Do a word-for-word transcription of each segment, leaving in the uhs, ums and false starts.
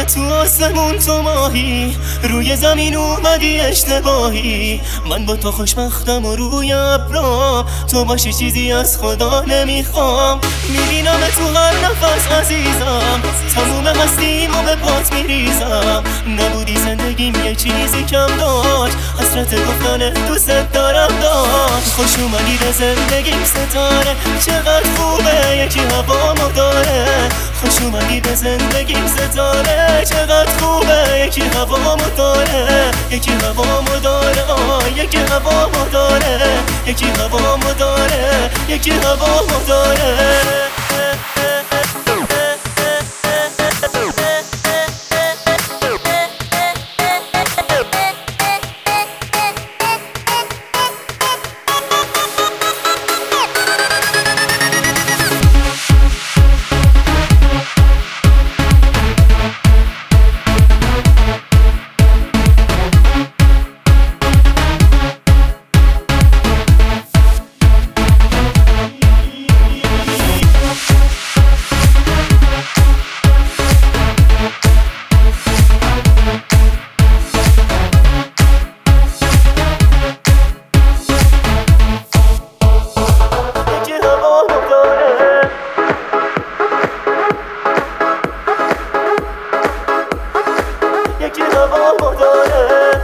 تو آسمون تو ماهی، روی زمین اومدی اشتباهی. من با تو خوشبختم و روی ابرا تو باشی، چیزی از خدا نمیخوام. میبینم تو هر نفس عزیزم، تموم هستیم و به پات میریزم. نبودی زندگیم یه چیزی کم داشت، حسرت گفتن دوست دارم داشت. خوش اومدی به زندگیم ستاره، چقدر خوبه یکی هوامو داره. خوش اومدی به زندگیم ستاره، چقدر خوبه یکی هوامو داره. یکی هوامو داره، آه یکی هوامو داره. یکی هوامو داره، یکی هوامو داره. یکی هوامو داره،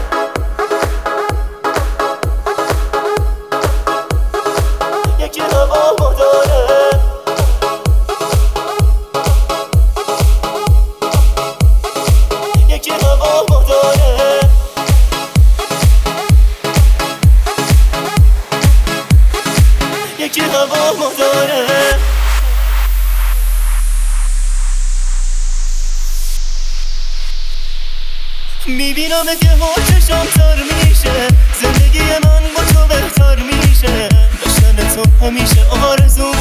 یکی هوامو داره. یکی هوامو داره، یکی هوامو داره. میبینم که ها چشم تر میشه، زندگی من با تو بهتر میشه. داشتن تو همیشه آرزو